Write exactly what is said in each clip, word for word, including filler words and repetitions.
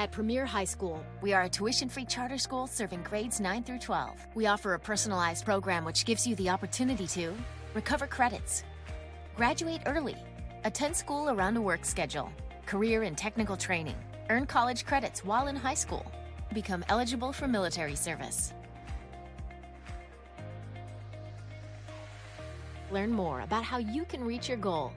At Premier High School, we are a tuition-free charter school serving grades nine through twelve. We offer a personalized program which gives you the opportunity to recover credits, graduate early, attend school around a work schedule, career and technical training, earn college credits while in high school, become eligible for military service. Learn more about how you can reach your goal.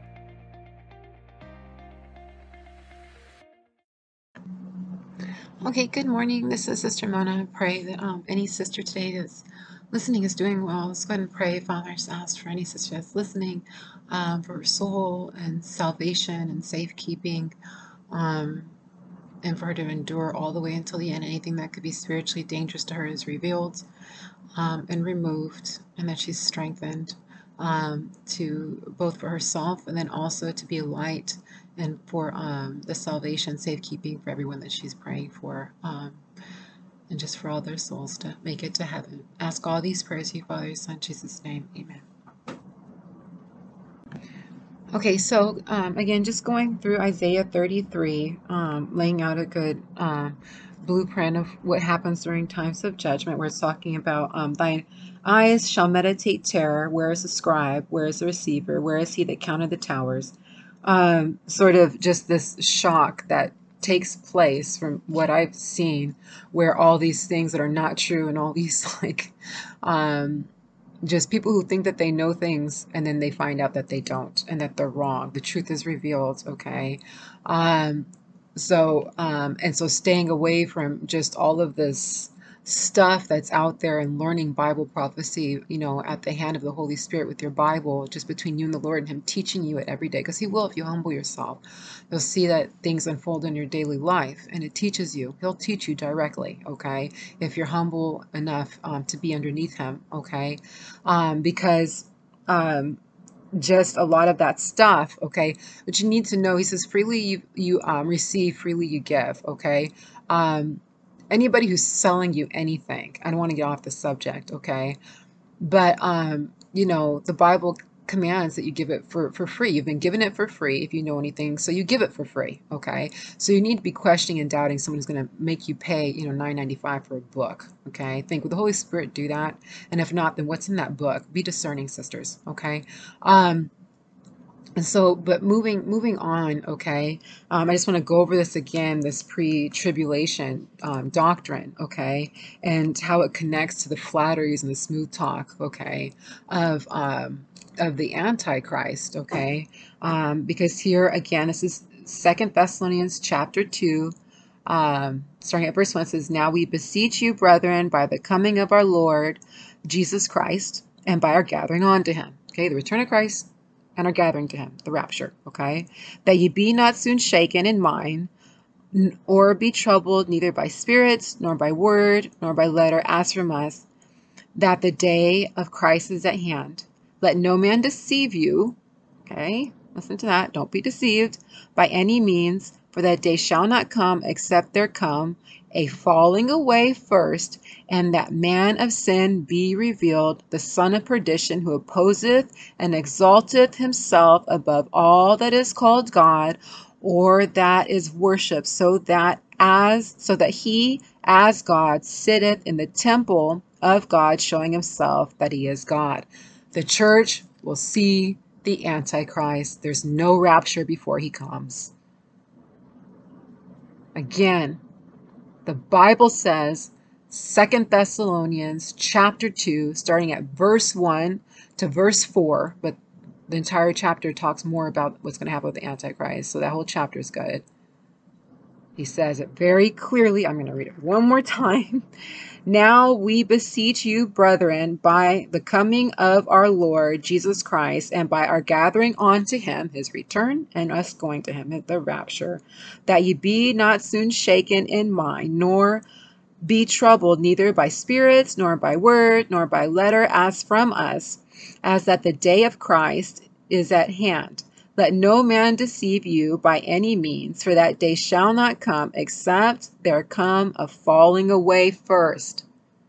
Okay, good morning. This is Sister Mona. I pray that um, any sister today that's listening is doing well. Let's go ahead and pray, Father. I just ask for any sister that's listening um, for her soul and salvation and safekeeping, um, and for her to endure all the way until the end. Anything that could be spiritually dangerous to her is revealed um, and removed, and that she's strengthened um, to both for herself and then also to be a light and for um, the salvation, safekeeping for everyone that she's praying for, um, and just for all their souls to make it to heaven. Ask all these prayers to you, Father, your Son, Jesus' name. Amen. Okay, so um, again, just going through Isaiah thirty-three, um, laying out a good um, blueprint of what happens during times of judgment, where it's talking about um, thine eyes shall meditate terror. Where is the scribe? Where is the receiver? Where is he that counted the towers? Um, sort of just this shock that takes place from what I've seen, where all these things that are not true and all these like um, just people who think that they know things and then they find out that they don't and that they're wrong. The truth is revealed, okay? Um, so, um, and so staying away from just all of this stuff that's out there and learning Bible prophecy, you know, at the hand of the Holy Spirit with your Bible, just between you and the Lord and Him teaching you it every day, because He will if you humble yourself. You'll see that things unfold in your daily life and it teaches you. He'll teach you directly, okay? If you're humble enough um, to be underneath Him, okay? Um, because um, just a lot of that stuff, okay? But you need to know, He says, freely you, you um, receive, freely you give, okay? Um, anybody who's selling you anything, I don't want to get off the subject, okay? But, um, you know, the Bible commands that you give it for, for free. You've been given it for free if you know anything, so you give it for free, okay? So you need to be questioning and doubting someone who's going to make you pay, you know, nine ninety-five for a book, okay? Think, would the Holy Spirit do that? And if not, then what's in that book? Be discerning, sisters, okay? Um, And so, but moving moving on, okay, um, I just want to go over this again, this pre-tribulation um, doctrine, okay, and how it connects to the flatteries and the smooth talk, okay, of um, of the Antichrist, okay, um, because here again, this is Second Thessalonians chapter two, um, starting at verse one, it says, "Now we beseech you, brethren, by the coming of our Lord Jesus Christ, and by our gathering on to Him," okay, the return of Christ and are gathering to Him, the rapture, okay? "That ye be not soon shaken in mind, or be troubled neither by spirits, nor by word, nor by letter, as from us, that the day of Christ is at hand. Let no man deceive you," okay? Listen to that. "Don't be deceived by any means, for that day shall not come, except there come a falling away first, and that man of sin be revealed, the son of perdition, who opposeth and exalteth himself above all that is called God, or that is worshipped, so that as so that he as God sitteth in the temple of God, showing himself that he is God." The church will see the Antichrist. There's no rapture before he comes. Again, the Bible says, Second Thessalonians chapter two, starting at verse one to verse four, but the entire chapter talks more about what's going to happen with the Antichrist, so that whole chapter is good. He says it very clearly. I'm going to read it one more time. "Now we beseech you, brethren, by the coming of our Lord Jesus Christ, and by our gathering on to Him," His return, and us going to Him at the rapture, "that ye be not soon shaken in mind, nor be troubled neither by spirits, nor by word, nor by letter, as from us, as that the day of Christ is at hand. Let no man deceive you by any means, for that day shall not come, except there come a falling away first,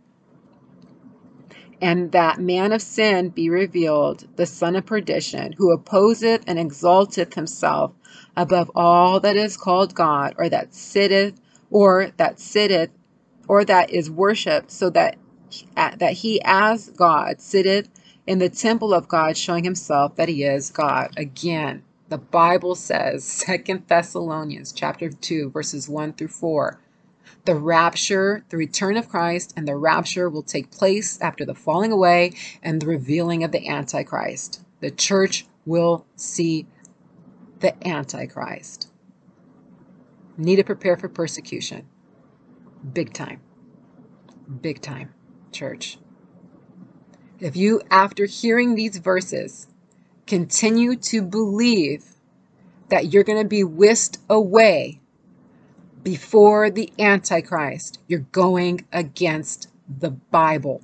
and that man of sin be revealed, the son of perdition, who opposeth and exalteth himself above all that is called God, or that sitteth or that sitteth, or that is worshipped, so that that he as God sitteth in the temple of God, showing himself that he is God. Again, the Bible says, Second Thessalonians chapter two, verses one through four, the rapture, the return of Christ, and the rapture will take place after the falling away and the revealing of the Antichrist. The church will see the Antichrist. Need to prepare for persecution. Big time. Big time, church. If you, after hearing these verses, continue to believe that you're going to be whisked away before the Antichrist, you're going against the Bible.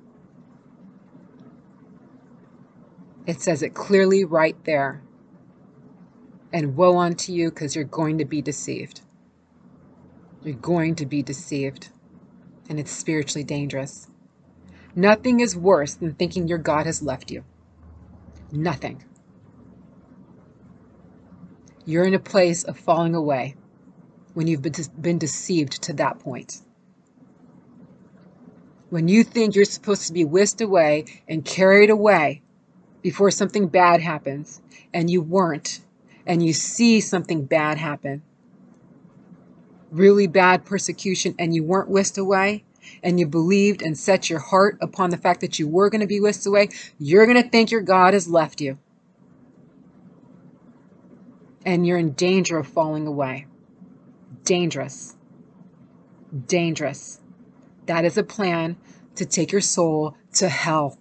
It says it clearly right there. And woe unto you, because you're going to be deceived. You're going to be deceived. And it's spiritually dangerous. Nothing is worse than thinking your God has left you. Nothing. You're in a place of falling away when you've been deceived to that point. When you think you're supposed to be whisked away and carried away before something bad happens, and you weren't, and you see something bad happen, really bad persecution, and you weren't whisked away, and you believed and set your heart upon the fact that you were going to be whisked away, you're going to think your God has left you. And you're in danger of falling away. Dangerous. Dangerous. That is a plan to take your soul to hell.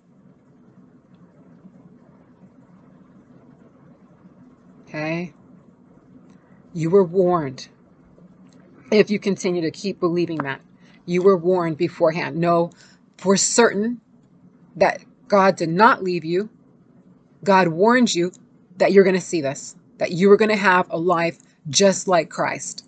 Okay? You were warned. If you continue to keep believing that, you were warned beforehand. Know for certain that God did not leave you. God warned you that you're going to see this, that you were going to have a life just like Christ.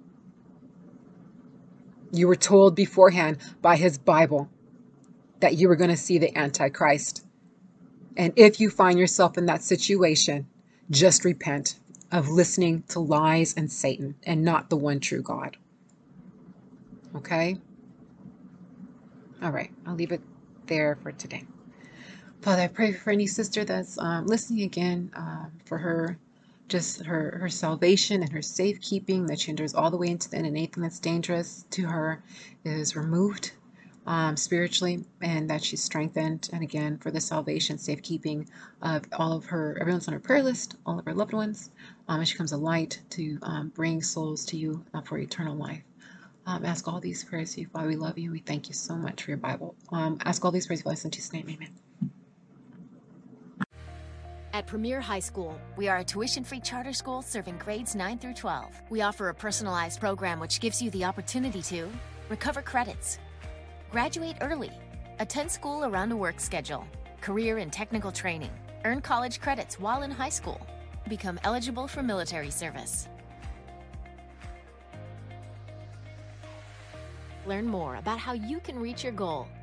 You were told beforehand by his Bible that you were going to see the Antichrist. And if you find yourself in that situation, just repent of listening to lies and Satan and not the one true God. Okay? All right, I'll leave it there for today. Father, I pray for any sister that's um, listening again, um, for her, just her, her salvation and her safekeeping, that she endures all the way into the end, and anything that's dangerous to her is removed um, spiritually, and that she's strengthened. And again, for the salvation, safekeeping of all of her, everyone's on her prayer list, all of her loved ones, um, and she becomes a light to um, bring souls to you uh, for eternal life. Um, ask all these prayers to you, Father. We love you. We thank you so much for your Bible. Um, ask all these prayers, Father, in Jesus' name, amen. At Premier High School, we are a tuition-free charter school serving grades nine through twelve. We offer a personalized program which gives you the opportunity to recover credits, graduate early, attend school around a work schedule, career and technical training, earn college credits while in high school, become eligible for military service. Learn more about how you can reach your goal